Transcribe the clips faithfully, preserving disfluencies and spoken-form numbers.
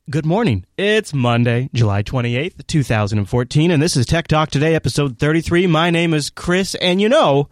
Good morning. It's Monday, July twenty-eighth, two thousand fourteen, and this is Tech Talk Today, episode thirty-three. My name is Chris, and you know,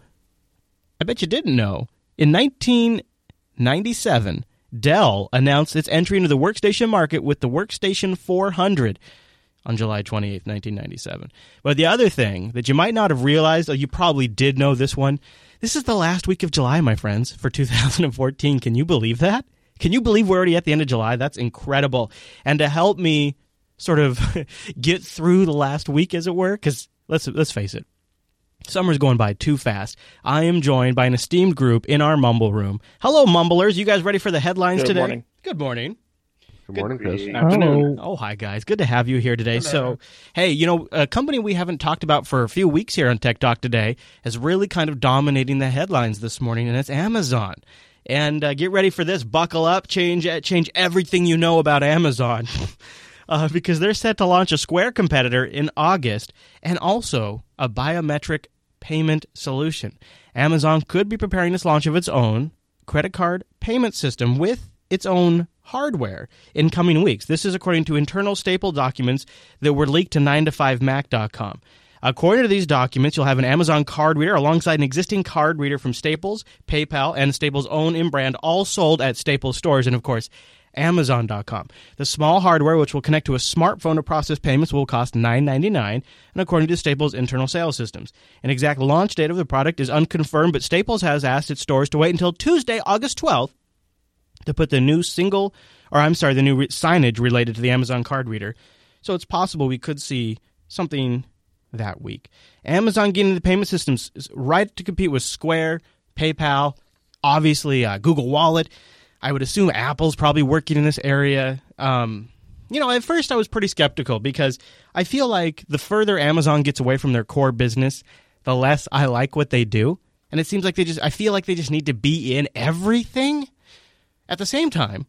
I bet you didn't know, in nineteen ninety-seven, Dell announced its entry into the workstation market with the Workstation four hundred on July twenty-eighth, nineteen ninety-seven. But the other thing that you might not have realized, or you probably did know this one, this is the last week of July, my friends, for two thousand fourteen. Can you believe that? Can you believe we're already at the end of July? That's incredible. And to help me sort of get through the last week, as it were, because let's let's face it, summer's going by too fast. I am joined by an esteemed group in our Mumble Room. Hello, Mumblers. You guys ready for the headlines Good today? Morning. Good morning. Good morning, Chris. Good afternoon. Oh, hi, guys. Good to have you here today. Hello. So, hey, you know, a company we haven't talked about for a few weeks here on Tech Talk Today is really kind of dominating the headlines this morning, and it's Amazon. And uh, get ready for this. Buckle up. Change change everything you know about Amazon. uh, because they're set to launch a Square competitor in August and also a biometric payment solution. Amazon could be preparing this launch of its own credit card payment system with its own hardware in coming weeks. This is according to internal staple documents that were leaked to nine to five mac dot com. According to these documents, you'll have an Amazon card reader alongside an existing card reader from Staples, PayPal, and Staples' own in-brand, all sold at Staples stores, and of course, Amazon dot com. The small hardware, which will connect to a smartphone to process payments, will cost nine ninety-nine, and according to Staples' internal sales systems. An exact launch date of the product is unconfirmed, but Staples has asked its stores to wait until Tuesday, August twelfth, to put the new single, or I'm sorry, the new re- signage related to the Amazon card reader. So it's possible we could see something that week. Amazon getting into the payment systems is right to compete with Square, PayPal, obviously uh, Google Wallet. I would assume Apple's probably working in this area. Um, you know, at first I was pretty skeptical because I feel like the further Amazon gets away from their core business, the less I like what they do. And it seems like they just, I feel like they just need to be in everything. At the same time,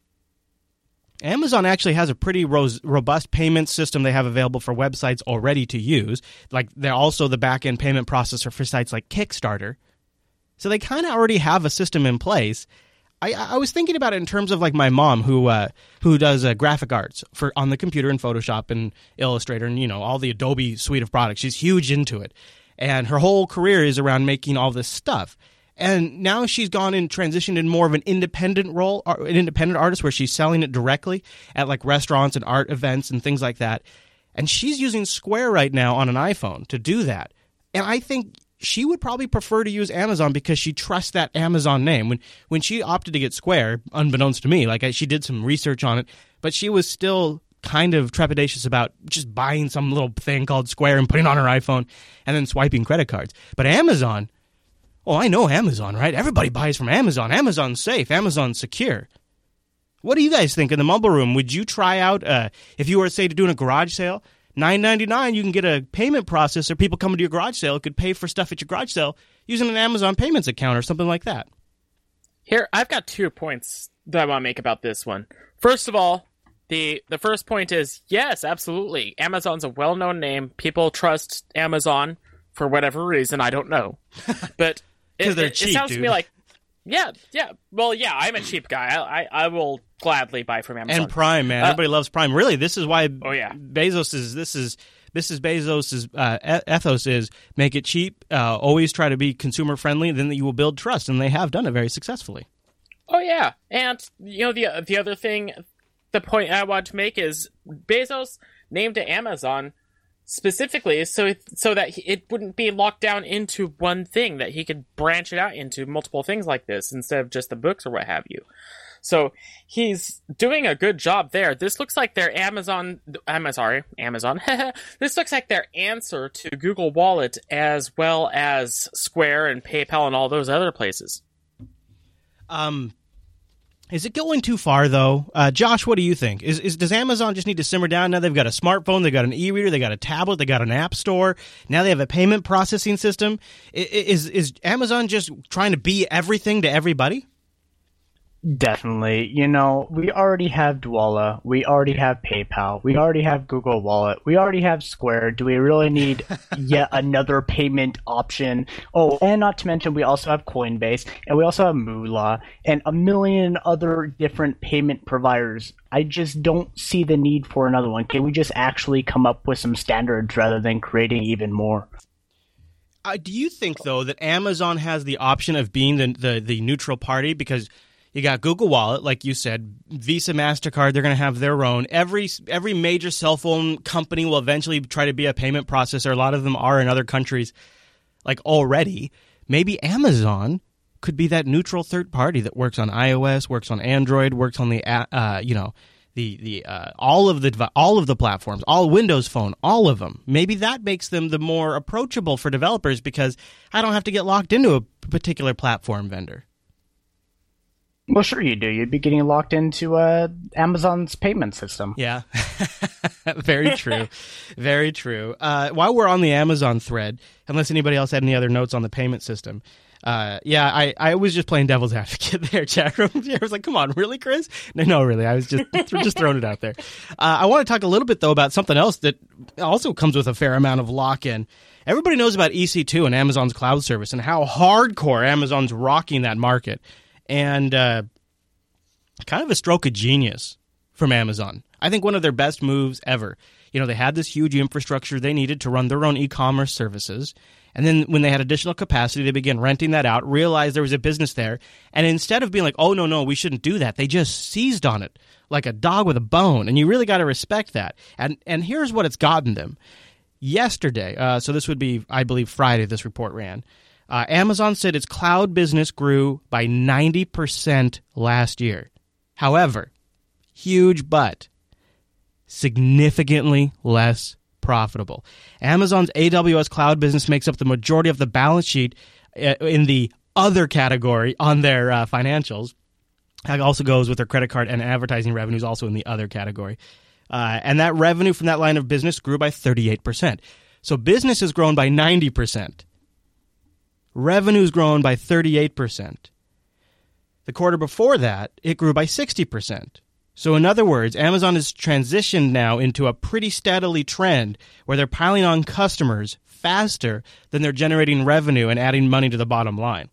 Amazon actually has a pretty ro- robust payment system they have available for websites already to use. Like, they're also the back-end payment processor for sites like Kickstarter. So they kind of already have a system in place. I, I was thinking about it in terms of like my mom, who uh, who does uh, graphic arts for on the computer in Photoshop and Illustrator and, you know, all the Adobe suite of products. She's huge into it. And her whole career is around making all this stuff. And now she's gone and transitioned in more of an independent role, an independent artist, where she's selling it directly at like restaurants and art events and things like that. And she's using Square right now on an iPhone to do that. And I think she would probably prefer to use Amazon because she trusts that Amazon name. When when she opted to get Square, unbeknownst to me, like I, she did some research on it, but she was still kind of trepidatious about just buying some little thing called Square and putting it on her iPhone and then swiping credit cards. But Amazon... Oh, I know Amazon, right? Everybody buys from Amazon. Amazon's safe. Amazon's secure. What do you guys think in the Mumble Room? Would you try out, uh, if you were, say, to doing a garage sale, nine ninety-nine, you can get a payment processor. People coming to your garage sale could pay for stuff at your garage sale using an Amazon payments account or something like that. Here, I've got two points that I want to make about this one. First of all, the the first point is, yes, absolutely. Amazon's a well-known name. People trust Amazon for whatever reason. I don't know. But... Because they're it, cheap, it sounds dude. to me like, yeah, yeah. Well, yeah, I'm a cheap guy. I, I, I will gladly buy from Amazon. And Prime, man, Uh, everybody loves Prime. Really, this is why. Oh, yeah. Bezos is. This is this is Bezos's uh, ethos is make it cheap. Uh, always try to be consumer friendly. Then you will build trust, and they have done it very successfully. Oh yeah, and you know the the other thing, the point I want to make is Bezos named it Amazon specifically so so that it wouldn't be locked down into one thing, that he could branch it out into multiple things like this instead of just the books or what have you. So he's doing a good job there. This looks like their Amazon, I'm sorry, Amazon. This looks like their answer to Google Wallet as well as Square and PayPal and all those other places. Um, is it going too far though? Uh, Josh, what do you think? Is, is does Amazon just need to simmer down? Now they've got a smartphone, they've got an e-reader, they got a tablet, they got an app store. Now they have a payment processing system. Is is Amazon just trying to be everything to everybody? Definitely. You know, we already have Dwolla, we already have PayPal, we already have Google Wallet, we already have Square. Do we really need yet another payment option? Oh, and not to mention we also have Coinbase, and we also have Moolah, and a million other different payment providers. I just don't see the need for another one. Can we just actually come up with some standards rather than creating even more? Uh, do you think, though, that Amazon has the option of being the, the, the neutral party? Because you got Google Wallet, like you said, Visa, MasterCard, they're going to have their own. Every every major cell phone company will eventually try to be a payment processor. A lot of them are in other countries, like already. Maybe Amazon could be that neutral third party that works on iOS, works on Android, works on the uh, you know the the uh, all of the all of the platforms, all Windows Phone, all of them. Maybe that makes them the more approachable for developers because I don't have to get locked into a particular platform vendor. Well, sure you do. You'd be getting locked into uh, Amazon's payment system. Yeah, very true. Very true. Uh, while we're on the Amazon thread, unless anybody else had any other notes on the payment system, uh, yeah, I, I was just playing devil's advocate there, chat room. I was like, come on, really, Chris? No, no, really. I was just just throwing it out there. Uh, I want to talk a little bit, though, about something else that also comes with a fair amount of lock-in. Everybody knows about E C two and Amazon's cloud service and how hardcore Amazon's rocking that market. And uh, kind of a stroke of genius from Amazon. I think one of their best moves ever. You know, they had this huge infrastructure they needed to run their own e-commerce services. And then when they had additional capacity, they began renting that out, realized there was a business there. And instead of being like, oh, no, no, we shouldn't do that, they just seized on it like a dog with a bone. And you really got to respect that. And and here's what it's gotten them. Yesterday, uh, so this would be, I believe, Friday this report ran, Uh, Amazon said its cloud business grew by ninety percent last year. However, huge but, significantly less profitable. Amazon's A W S cloud business makes up the majority of the balance sheet uh, in the other category on their uh, financials. That also goes with their credit card and advertising revenues, also in the other category. Uh, and that revenue from that line of business grew by thirty-eight percent. So business has grown by ninety percent. Revenue's grown by thirty-eight percent. The quarter before that, it grew by sixty percent. So in other words, Amazon has transitioned now into a pretty steadily trend where they're piling on customers faster than they're generating revenue and adding money to the bottom line.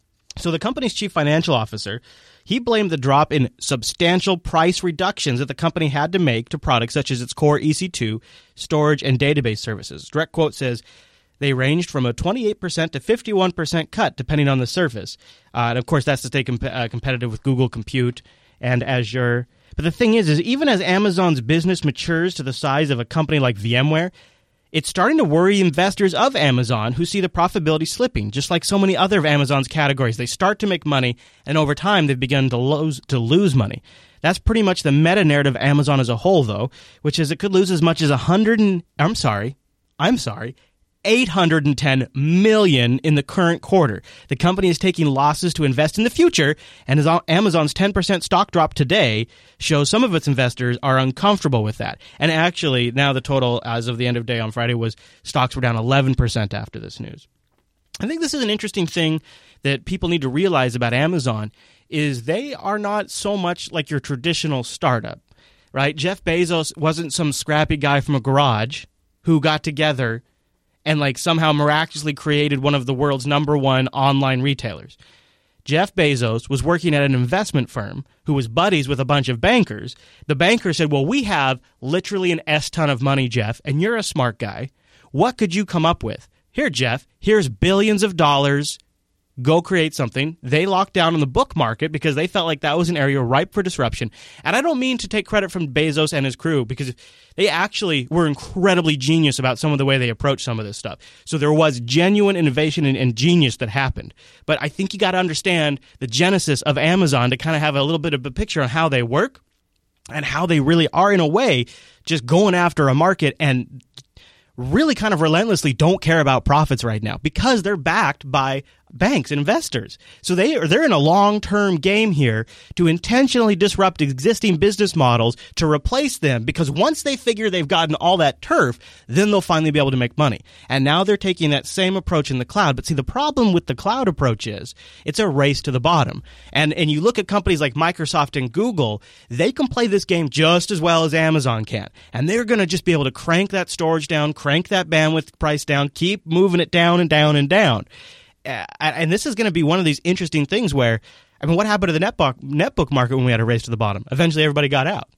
So the company's chief financial officer, he blamed the drop in substantial price reductions that the company had to make to products such as its core E C two, storage, and database services. Direct quote says, they ranged from a twenty-eight percent to fifty-one percent cut, depending on the service. Uh, and, of course, that's to stay comp- uh, competitive with Google Compute and Azure. But the thing is, is even as Amazon's business matures to the size of a company like VMware, it's starting to worry investors of Amazon who see the profitability slipping, just like so many other of Amazon's categories. They start to make money, and over time, they've begun to lose, to lose money. That's pretty much the meta-narrative of Amazon as a whole, though, which is it could lose as much as one hundred and, I'm sorry, I'm sorry, eight hundred ten million dollars in the current quarter. The company is taking losses to invest in the future, and as Amazon's ten percent stock drop today shows some of its investors are uncomfortable with that. And actually, now the total as of the end of day on Friday was stocks were down eleven percent after this news. I think this is an interesting thing that people need to realize about Amazon is they are not so much like your traditional startup, right? Jeff Bezos wasn't some scrappy guy from a garage who got together and like somehow miraculously created one of the world's number one online retailers. Jeff Bezos was working at an investment firm who was buddies with a bunch of bankers. The banker said, well, we have literally an S-ton of money, Jeff, and you're a smart guy. What could you come up with? Here, Jeff, here's billions of dollars. Go create something. They locked down on the book market because they felt like that was an area ripe for disruption. And I don't mean to take credit from Bezos and his crew because they actually were incredibly genius about some of the way they approached some of this stuff. So there was genuine innovation and, and genius that happened. But I think you got to understand the genesis of Amazon to kind of have a little bit of a picture on how they work and how they really are, in a way, just going after a market and really kind of relentlessly don't care about profits right now because they're backed by banks and investors. So they are they're in a long-term game here to intentionally disrupt existing business models to replace them, because once they figure they've gotten all that turf, then they'll finally be able to make money. And now they're taking that same approach in the cloud. But see, the problem with the cloud approach is it's a race to the bottom. And and you look at companies like Microsoft and Google, they can play this game just as well as Amazon can. And they're going to just be able to crank that storage down, crank that bandwidth price down, keep moving it down and down and down. Uh, and this is going to be one of these interesting things where, I mean, what happened to the netbook, netbook market when we had a race to the bottom? Eventually, everybody got out.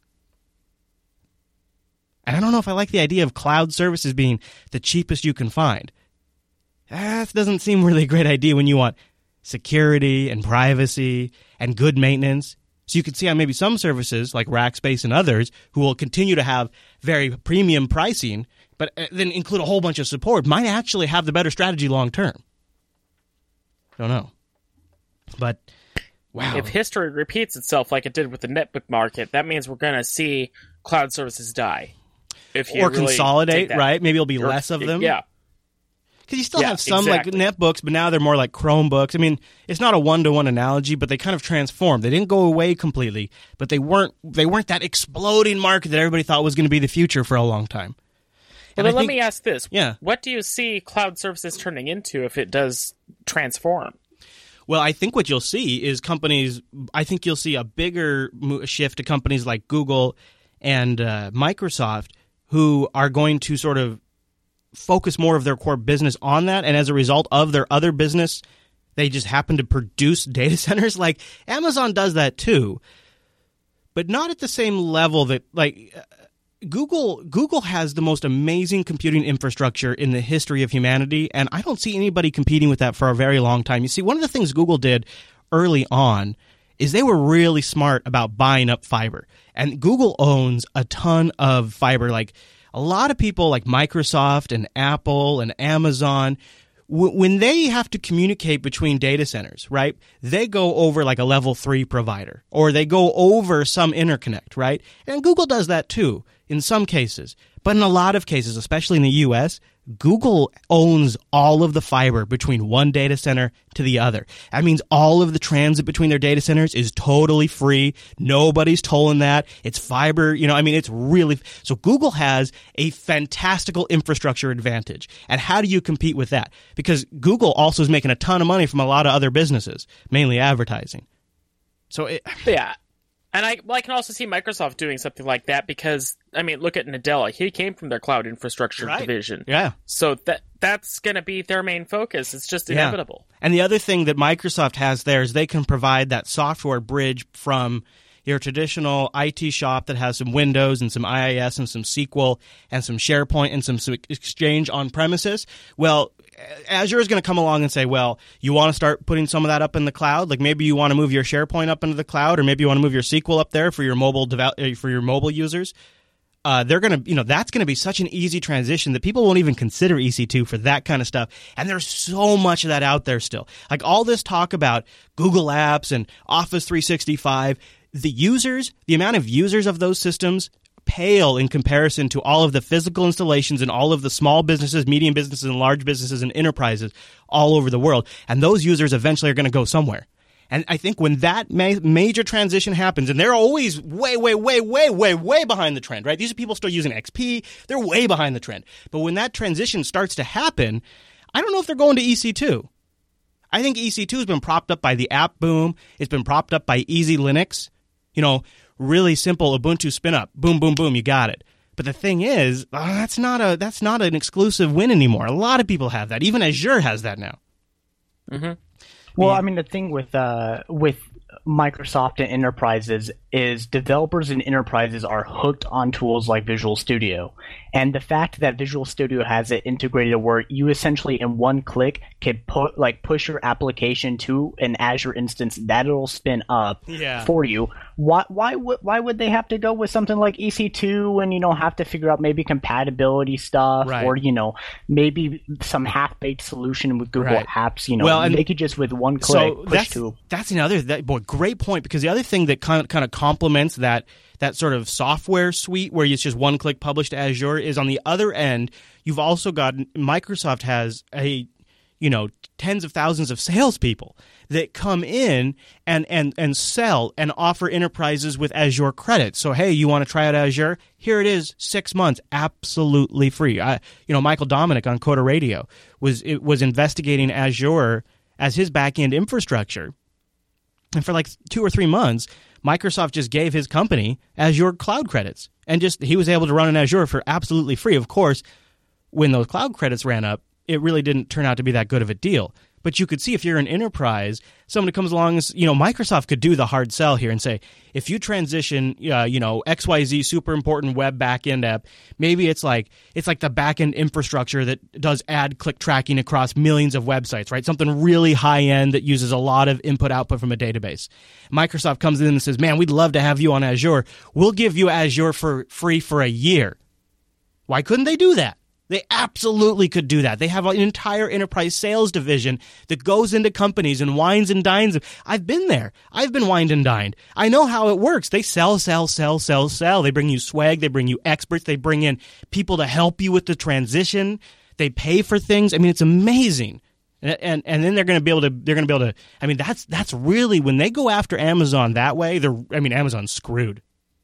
And I don't know if I like the idea of cloud services being the cheapest you can find. That doesn't seem really a great idea when you want security and privacy and good maintenance. So you can see how maybe some services like Rackspace and others who will continue to have very premium pricing, but then include a whole bunch of support, might actually have the better strategy long term. Don't know. But, wow. If history repeats itself like it did with the netbook market, that means we're going to see cloud services die. If you or really consolidate, right? Maybe it'll be or, less of them. Yeah. Because you still yeah, have some exactly. like netbooks, but now they're more like Chromebooks. I mean, it's not a one-to-one analogy, but they kind of transformed. They didn't go away completely, but they weren't they weren't that exploding market that everybody thought was going to be the future for a long time. Well, then let me ask this. Yeah. What do you see cloud services turning into if it does transform? Well, I think what you'll see is companies, I think you'll see a bigger shift to companies like Google and uh, Microsoft who are going to sort of focus more of their core business on that. And as a result of their other business, they just happen to produce data centers. Like Amazon does that too, but not at the same level that like Google Google has the most amazing computing infrastructure in the history of humanity, and I don't see anybody competing with that for a very long time. You see, one of the things Google did early on is they were really smart about buying up fiber. And Google owns a ton of fiber. Like a lot of people like Microsoft and Apple and Amazon, w- when they have to communicate between data centers, right, they go over like a level three provider or they go over some interconnect, right? And Google does that too in some cases. But in a lot of cases, especially in the U S, Google owns all of the fiber between one data center to the other. That means all of the transit between their data centers is totally free. Nobody's tolling that. It's fiber. You know, I mean, it's really... So Google has a fantastical infrastructure advantage. And how do you compete with that? Because Google also is making a ton of money from a lot of other businesses, mainly advertising. So it... Yeah. And I, well, I can also see Microsoft doing something like that because, I mean, look at Nadella. He came from their cloud infrastructure right. division. Yeah. So that that's going to be their main focus. It's just inevitable. Yeah. And the other thing that Microsoft has there is they can provide that software bridge from your traditional I T shop that has some Windows and some I I S and some S Q L and some SharePoint and some Exchange on premises. Well, Azure is going to come along and say, well, you want to start putting some of that up in the cloud? Like maybe you want to move your SharePoint up into the cloud, or maybe you want to move your S Q L up there for your mobile devel- for your mobile users. Uh, they're going to, you know, that's going to be such an easy transition that people won't even consider E C two for that kind of stuff. And there's so much of that out there still. Like all this talk about Google Apps and Office three sixty-five, the users, the amount of users of those systems pale in comparison to all of the physical installations and all of the small businesses, medium businesses, and large businesses and enterprises all over the world. And those users eventually are going to go somewhere. And I think when that ma- major transition happens, and they're always way, way, way, way, way, way behind the trend, right? These are people still using X P. They're way behind the trend. But when that transition starts to happen, I don't know if they're going to E C two. I think E C two has been propped up by the app boom. It's been propped up by Easy Linux. You know, really simple Ubuntu spin up. Boom, boom, boom, you got it. But the thing is, uh, that's not a that's not an exclusive win anymore. A lot of people have that. Even Azure has that now. Mm-hmm. Well, Yeah. I mean, the thing with uh, with Microsoft and enterprises is developers and enterprises are hooked on tools like Visual Studio. And the fact that Visual Studio has it integrated where you essentially in one click can put like push your application to an Azure instance that it'll spin up Yeah. for you. Why why would why would they have to go with something like E C two and you know have to figure out maybe compatibility stuff Right. or you know maybe some half-baked solution with Google Right. Apps, you know, Well, and- they could just with one click So push that's to that's another that boy great point, because the other thing that kind of, kind of complements that that sort of software suite where it's just one click published to Azure is on the other end you've also got Microsoft has a you know, tens of thousands of salespeople that come in and, and, and sell and offer enterprises with Azure credits. So, hey, you want to try out Azure? Here it is, six months, absolutely free. I, you know, Michael Dominic on Coda Radio was it was investigating Azure as his back-end infrastructure. And for like two or three months, Microsoft just gave his company Azure cloud credits. And just he was able to run in Azure for absolutely free. Of course, when those cloud credits ran up, it really didn't turn out to be that good of a deal. But you could see if you're an enterprise, somebody comes along, and, you know, Microsoft could do the hard sell here and say, if you transition, uh, you know, X Y Z super important web backend app, maybe it's like it's like the backend infrastructure that does ad click tracking across millions of websites, right? Something really high end that uses a lot of input output from a database. Microsoft comes in and says, man, we'd love to have you on Azure. We'll give you Azure for free for a year. Why couldn't they do that? They absolutely could do that. They have an entire enterprise sales division that goes into companies and wines and dines. I've been there. I've been wined and dined. I know how it works. They sell, sell, sell, sell, sell. They bring you swag. They bring you experts. They bring in people to help you with the transition. They pay for things. I mean, it's amazing. And and, and then they're going to be able to. They're going to be able to. I mean, that's that's really when they go after Amazon that way. They're. I mean, Amazon's screwed.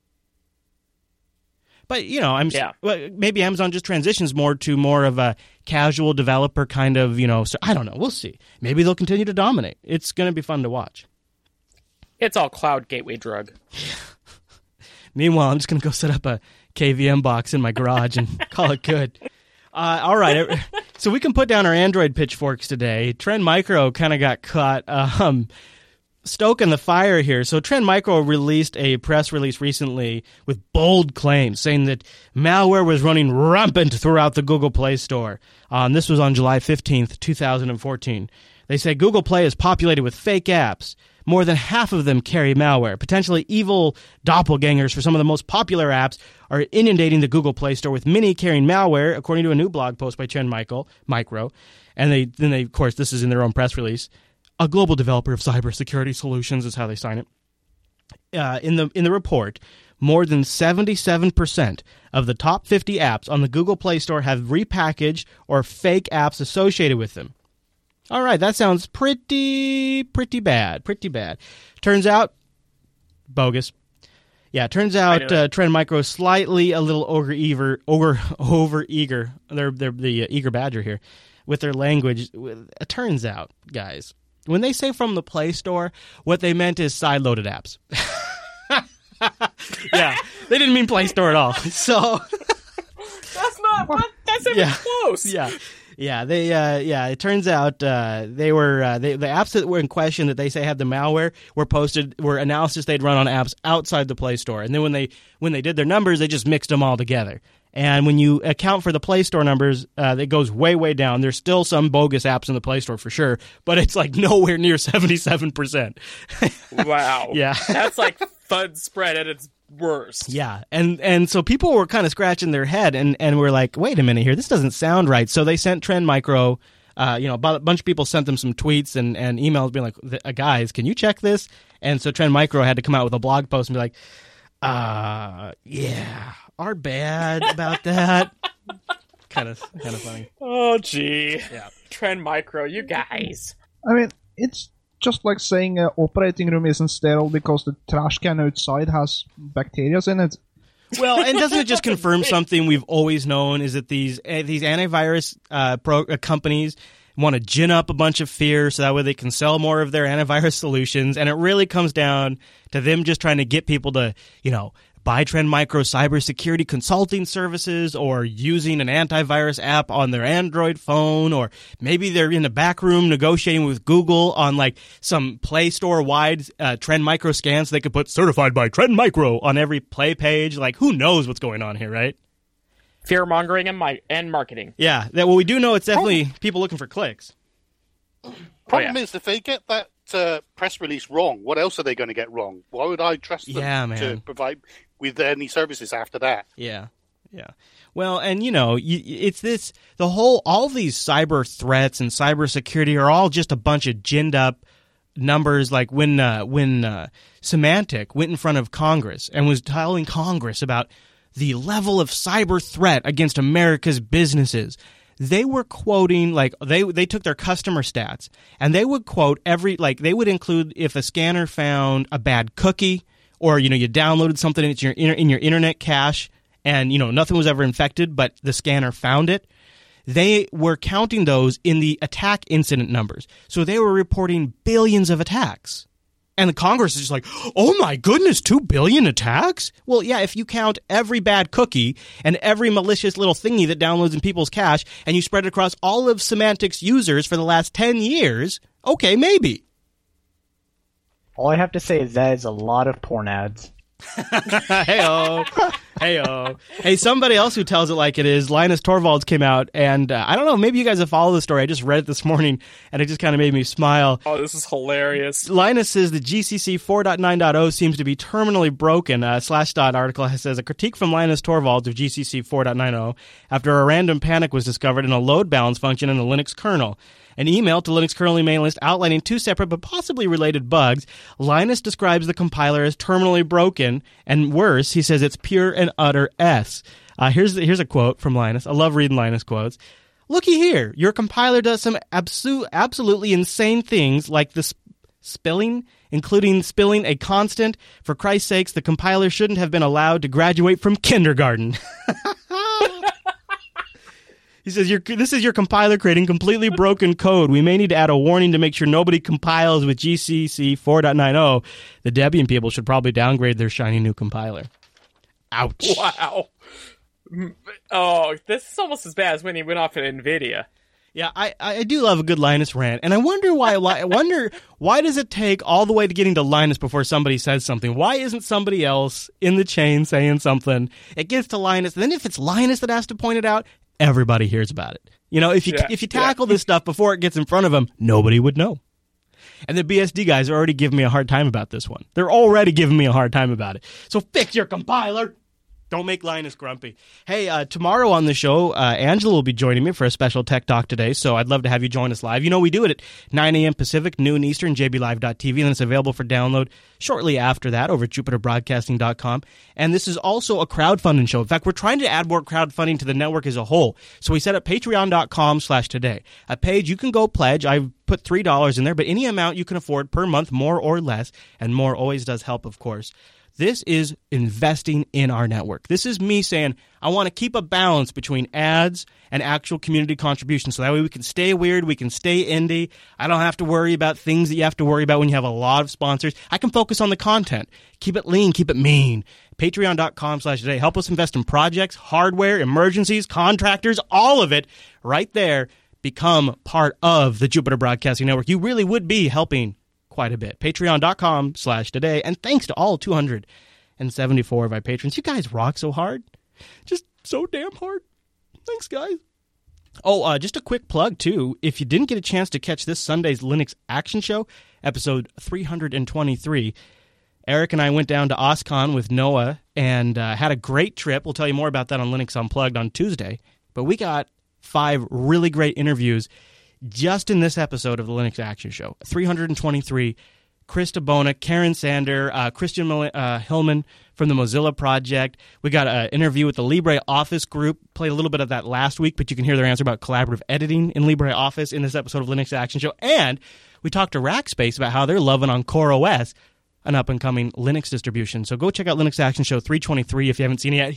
But, you know, I'm yeah. well, maybe Amazon just transitions more to more of a casual developer kind of, you know, so I don't know. We'll see. Maybe they'll continue to dominate. It's going to be fun to watch. It's all cloud gateway drug. Meanwhile, I'm just going to go set up a K V M box in my garage and call it good. Uh, all right. So we can put down our Android pitchforks today. Trend Micro kind of got caught um, stoking the fire here. So Trend Micro released a press release recently with bold claims saying that malware was running rampant throughout the Google Play Store. Um, this was on July fifteenth, twenty fourteen. They say Google Play is populated with fake apps. More than half of them carry malware. Potentially evil doppelgangers for some of the most popular apps are inundating the Google Play Store, with many carrying malware, according to a new blog post by Trend Micro. And they then they, of course, this is in their own press release. A global developer of cybersecurity solutions is how they sign it. Uh, in the in the report, more than seventy-seven percent of the top fifty apps on the Google Play Store have repackaged or fake apps associated with them. All right, that sounds pretty, pretty bad, pretty bad. Turns out, bogus. Yeah, turns out uh, Trend Micro is slightly a little over eager, over, over eager. They're they're the uh, eager badger here with their language. It turns out, guys, when they say from the Play Store, what they meant is side-loaded apps. Yeah, they didn't mean Play Store at all. So that's not what. That's even yeah, close. Yeah. Yeah, they. Uh, yeah, it turns out uh, they were uh, they, the apps that were in question that they say had the malware were posted were analysis they'd run on apps outside the Play Store, and then when they when they did their numbers, they just mixed them all together. And when you account for the Play Store numbers, uh, it goes way way down. There's still some bogus apps in the Play Store for sure, but it's like nowhere near seventy-seven percent. Wow. Yeah, that's like FUD spread at its worst. Yeah, and and so people were kind of scratching their head and, and were like, wait a minute here, this doesn't sound right. So they sent Trend Micro, uh, you know, a bunch of people sent them some tweets and, and emails being like, guys, can you check this? And so Trend Micro had to come out with a blog post and be like, uh, yeah, our bad about that. Kind of kind of funny. Oh, gee. Yeah. Trend Micro, you guys. I mean, it's just like saying an operating room isn't sterile because the trash can outside has bacteria in it. Well, and doesn't it just confirm something we've always known, is that these uh, these antivirus uh, pro, uh, companies want to gin up a bunch of fear so that way they can sell more of their antivirus solutions, and it really comes down to them just trying to get people to, you know, buy Trend Micro cybersecurity consulting services, or using an antivirus app on their Android phone, or maybe they're in the back room negotiating with Google on like some Play Store wide uh, Trend Micro scan so they could put certified by Trend Micro on every Play page. Like, who knows what's going on here, right? Fear mongering and, mi- and marketing. Yeah, that well, we do know it's definitely Problem. people looking for clicks. Problem oh, yeah. is, if they get that uh, press release wrong, what else are they going to get wrong? Why would I trust them yeah, man. to provide with any services after that? Yeah, yeah. Well, and you know, you, it's this the whole all these cyber threats and cybersecurity are all just a bunch of ginned up numbers. Like when uh, when uh, Symantec went in front of Congress and was telling Congress about the level of cyber threat against America's businesses, they were quoting, like, they they took their customer stats, and they would quote every, like, they would include if a scanner found a bad cookie, or, you know, you downloaded something in your, in your internet cache, and, you know, nothing was ever infected, but the scanner found it. They were counting those in the attack incident numbers. So they were reporting billions of attacks. And the Congress is just like, oh my goodness, two billion attacks? Well, yeah, if you count every bad cookie and every malicious little thingy that downloads in people's cache, and you spread it across all of Symantec's users for the last ten years, okay, maybe. All I have to say is that is a lot of porn ads. Hey-oh. Hey-oh. Hey, somebody else who tells it like it is, Linus Torvalds came out, and uh, I don't know, maybe you guys have followed the story. I just read it this morning, and it just kind of made me smile. Oh, this is hilarious. Linus says the G C C four point nine point oh seems to be terminally broken. Uh, Slashdot article says a critique from Linus Torvalds of G C C four point nine point oh after a random panic was discovered in a load balance function in the Linux kernel. An email to Linux kernel mailing list outlining two separate but possibly related bugs. Linus describes the compiler as terminally broken, and worse, he says it's pure and utter S. Uh, here's here's a quote from Linus. I love reading Linus quotes. Looky here, your compiler does some absu- absolutely insane things like the sp- spilling, including spilling a constant. For Christ's sakes, the compiler shouldn't have been allowed to graduate from kindergarten. He says, your, this is your compiler creating completely broken code. We may need to add a warning to make sure nobody compiles with G C C four point nine point oh. The Debian people should probably downgrade their shiny new compiler. Ouch. Wow. Oh, this is almost as bad as when he went off at NVIDIA. Yeah, I, I do love a good Linus rant, and I wonder why. I wonder why does it take all the way to getting to Linus before somebody says something? Why isn't somebody else in the chain saying something? It gets to Linus, and then if it's Linus that has to point it out, everybody hears about it. You know, if you yeah, if you tackle yeah. this stuff before it gets in front of them, nobody would know. And the B S D guys are already giving me a hard time about this one. They're already giving me a hard time about it. So fix your compiler. Don't make Linus grumpy. Hey, uh, tomorrow on the show, uh, Angela will be joining me for a special Tech Talk today, so I'd love to have you join us live. You know, we do it at nine a.m. Pacific, noon Eastern, j b live dot t v, and it's available for download shortly after that over at jupiter broadcasting dot com. And this is also a crowdfunding show. In fact, we're trying to add more crowdfunding to the network as a whole. So we set up patreon dot com slash today, a page you can go pledge. I've put three dollars in there, but any amount you can afford per month, more or less, and more always does help, of course. This is investing in our network. This is me saying, I want to keep a balance between ads and actual community contributions, so that way we can stay weird, we can stay indie. I don't have to worry about things that you have to worry about when you have a lot of sponsors. I can focus on the content. Keep it lean, keep it mean. patreon dot com slash today. Help us invest in projects, hardware, emergencies, contractors, all of it right there. Become part of the Jupiter Broadcasting Network. You really would be helping quite a bit. patreon dot com slash today. And thanks to all two hundred seventy-four of my patrons. You guys rock so hard. Just so damn hard. Thanks, guys. Oh, uh, just a quick plug, too. If you didn't get a chance to catch this Sunday's Linux Action Show, episode three hundred twenty-three, Eric and I went down to OSCON with Noah and uh, had a great trip. We'll tell you more about that on Linux Unplugged on Tuesday. But we got five really great interviews just in this episode of the Linux Action Show. three hundred twenty-three, Krista Bona, Karen Sander, uh, Christian uh, Hillman from the Mozilla Project. We got an interview with the LibreOffice group. Played a little bit of that last week, but you can hear their answer about collaborative editing in LibreOffice in this episode of Linux Action Show. And we talked to Rackspace about how they're loving on CoreOS, an up-and-coming Linux distribution. So go check out Linux Action Show three twenty-three if you haven't seen it yet.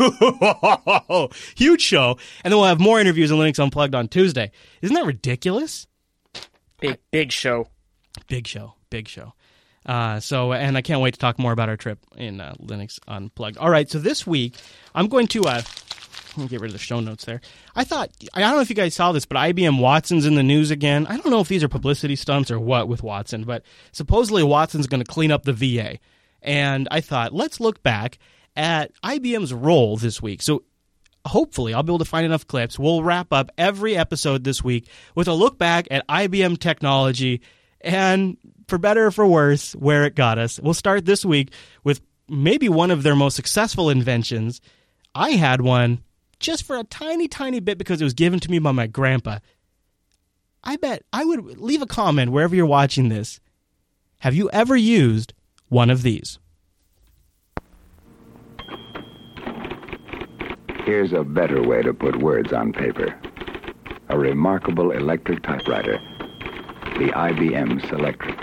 Huge, huge show. And then we'll have more interviews on Linux Unplugged on Tuesday. Isn't that ridiculous? Big, big show. Big show. Big show. Uh, so, and I can't wait to talk more about our trip in uh, Linux Unplugged. All right, so this week, I'm going to... Uh, Let me get rid of the show notes there. I thought, I don't know if you guys saw this, but I B M Watson's in the news again. I don't know if these are publicity stunts or what with Watson, but supposedly Watson's going to clean up the V A. And I thought, let's look back at I B M's role this week. So hopefully I'll be able to find enough clips. We'll wrap up every episode this week with a look back at I B M technology and, for better or for worse, where it got us. We'll start this week with maybe one of their most successful inventions. I had one just for a tiny, tiny bit because it was given to me by my grandpa. I bet I would leave a comment wherever you're watching this. Have you ever used one of these? Here's a better way to put words on paper. a remarkable electric typewriter, the I B M Selectric.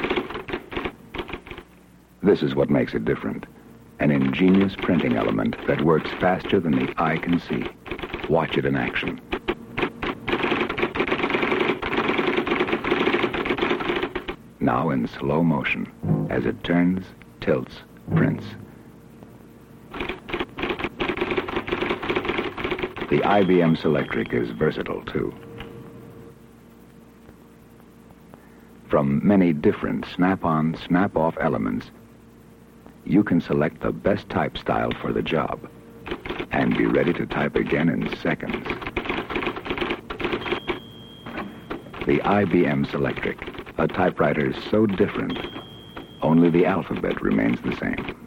This is what makes it different. An ingenious printing element that works faster than the eye can see. Watch it in action. Now in slow motion, as it turns, tilts, prints. The I B M Selectric is versatile too. From many different snap-on, snap-off elements, you can select the best type style for the job and be ready to type again in seconds. The I B M Selectric, a typewriter so different, only the alphabet remains the same.